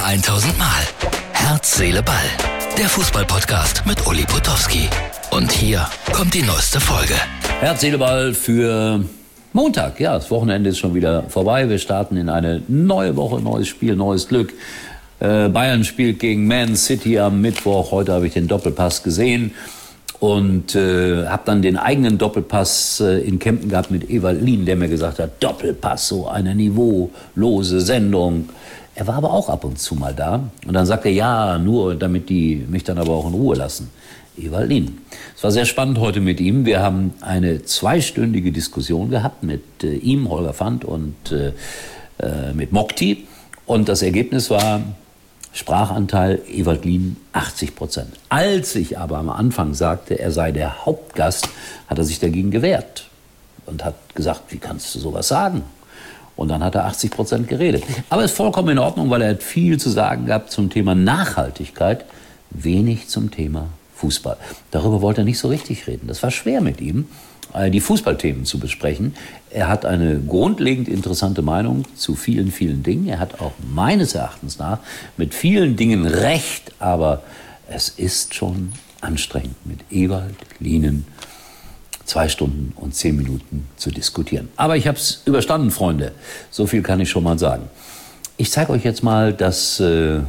1000 Mal. Herz, Seele, Ball. Der Fußball-Podcast mit Uli Potowski. Und hier kommt die neueste Folge. Herz, Seele, Ball für Montag. Ja, das Wochenende ist schon wieder vorbei. Wir starten in eine neue Woche, neues Spiel, neues Glück. Bayern spielt gegen Man City am Mittwoch. Heute habe ich den Doppelpass gesehen und habe dann den eigenen Doppelpass in Kempten gehabt mit Ewald Lien, der mir gesagt hat, Doppelpass, so eine niveaulose Sendung. Er war aber auch ab und zu mal da und dann sagte er, ja, nur damit die mich dann aber auch in Ruhe lassen. Ewald Lien. Es war sehr spannend heute mit ihm. Wir haben eine 2-stündige Diskussion gehabt mit ihm, Holger Fand und mit Mokti. Und das Ergebnis war Sprachanteil Ewald Lien 80%. Als ich aber am Anfang sagte, er sei der Hauptgast, hat er sich dagegen gewehrt und hat gesagt, wie kannst du sowas sagen? Und dann hat er 80% geredet. Aber ist vollkommen in Ordnung, weil er hat viel zu sagen gehabt zum Thema Nachhaltigkeit, wenig zum Thema Fußball. Darüber wollte er nicht so richtig reden. Das war schwer mit ihm, die Fußballthemen zu besprechen. Er hat eine grundlegend interessante Meinung zu vielen, vielen Dingen. Er hat auch meines Erachtens nach mit vielen Dingen recht, aber es ist schon anstrengend, mit Ewald Lien 2 Stunden und 10 Minuten zu diskutieren. Aber ich habe es überstanden, Freunde. So viel kann ich schon mal sagen. Ich zeige euch jetzt mal, dass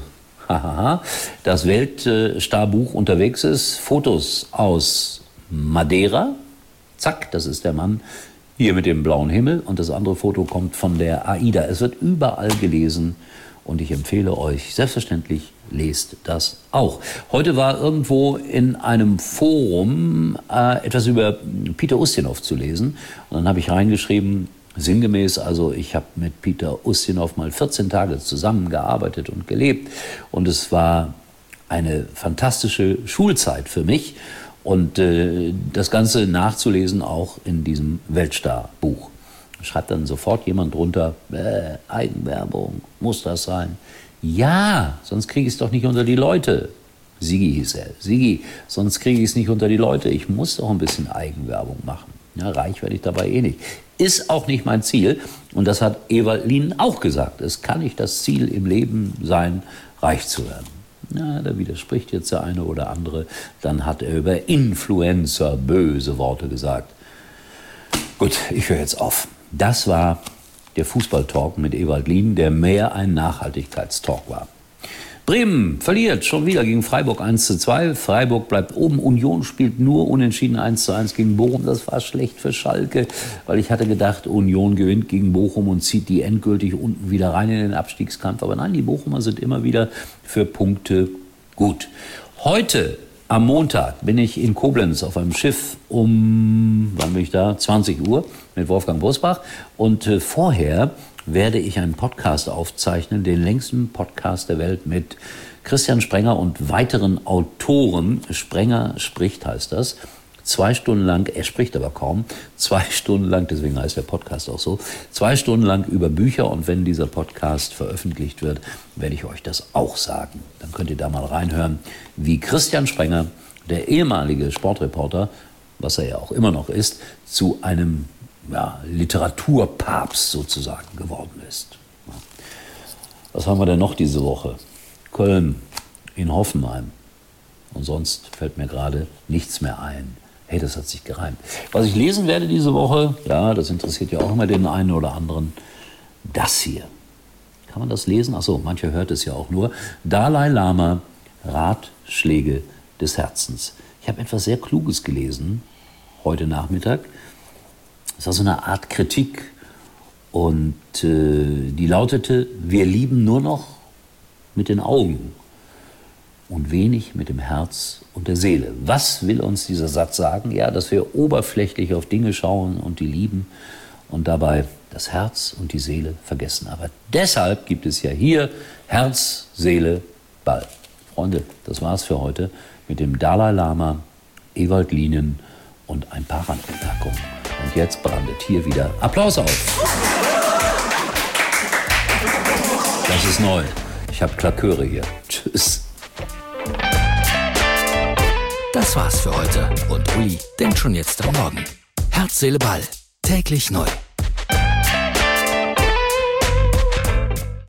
das Weltstarbuch unterwegs ist. Fotos aus Madeira. Zack, das ist der Mann hier mit dem blauen Himmel. Und das andere Foto kommt von der AIDA. Es wird überall gelesen. Und ich empfehle euch, selbstverständlich, lest das auch. Heute war irgendwo in einem Forum etwas über Peter Ustinov zu lesen. Und dann habe ich reingeschrieben, sinngemäß, also ich habe mit Peter Ustinov mal 14 Tage zusammengearbeitet und gelebt. Und es war eine fantastische Schulzeit für mich. Und das Ganze nachzulesen auch in diesem Weltstar-Buch. Schreibt dann sofort jemand drunter, Eigenwerbung, muss das sein? Ja, sonst kriege ich es doch nicht unter die Leute. Sigi hieß er. Sigi, sonst kriege ich es nicht unter die Leute. Ich muss doch ein bisschen Eigenwerbung machen. Ja, reich werde ich dabei eh nicht. Ist auch nicht mein Ziel. Und das hat Ewald Lien auch gesagt. Es kann nicht das Ziel im Leben sein, reich zu werden. Ja, da widerspricht jetzt der eine oder andere. Dann hat er über Influencer böse Worte gesagt. Gut, ich höre jetzt auf. Das war der Fußballtalk mit Ewald Lien, der mehr ein Nachhaltigkeitstalk war. Bremen verliert schon wieder gegen Freiburg 1:2. Freiburg bleibt oben. Union spielt nur unentschieden 1:1 gegen Bochum. Das war schlecht für Schalke, weil ich hatte gedacht, Union gewinnt gegen Bochum und zieht die endgültig unten wieder rein in den Abstiegskampf. Aber nein, die Bochumer sind immer wieder für Punkte gut. Heute am Montag bin ich in Koblenz auf einem Schiff wann bin ich da? 20 Uhr mit Wolfgang Bosbach. Und vorher werde ich einen Podcast aufzeichnen, den längsten Podcast der Welt mit Christian Sprenger und weiteren Autoren. Sprenger spricht, heißt das. 2 Stunden lang, er spricht aber kaum, 2 Stunden lang, deswegen heißt der Podcast auch so, 2 Stunden lang über Bücher. Und wenn dieser Podcast veröffentlicht wird, werde ich euch das auch sagen. Dann könnt ihr da mal reinhören, wie Christian Sprenger, der ehemalige Sportreporter, was er ja auch immer noch ist, zu einem Literaturpapst sozusagen geworden ist. Was haben wir denn noch diese Woche? Köln, in Hoffenheim. Und sonst fällt mir gerade nichts mehr ein. Hey, das hat sich gereimt. Was ich lesen werde diese Woche, ja, das interessiert ja auch immer den einen oder anderen, das hier. Kann man das lesen? Ach so, mancher hört es ja auch nur. Dalai Lama, Ratschläge des Herzens. Ich habe etwas sehr Kluges gelesen, heute Nachmittag. Es war so eine Art Kritik und die lautete, wir lieben nur noch mit den Augen und wenig mit dem Herz und der Seele. Was will uns dieser Satz sagen? Ja, dass wir oberflächlich auf Dinge schauen und die lieben und dabei das Herz und die Seele vergessen. Aber deshalb gibt es ja hier Herz, Seele, Ball. Freunde, das war's für heute mit dem Dalai Lama, Ewald Lien und ein paar Randbemerkungen. Und jetzt brandet hier wieder Applaus auf. Das ist neu. Ich habe Klaköre hier. Tschüss. Das war's für heute. Und Uli denkt schon jetzt am Morgen. Herz, Seele, Ball. Täglich neu.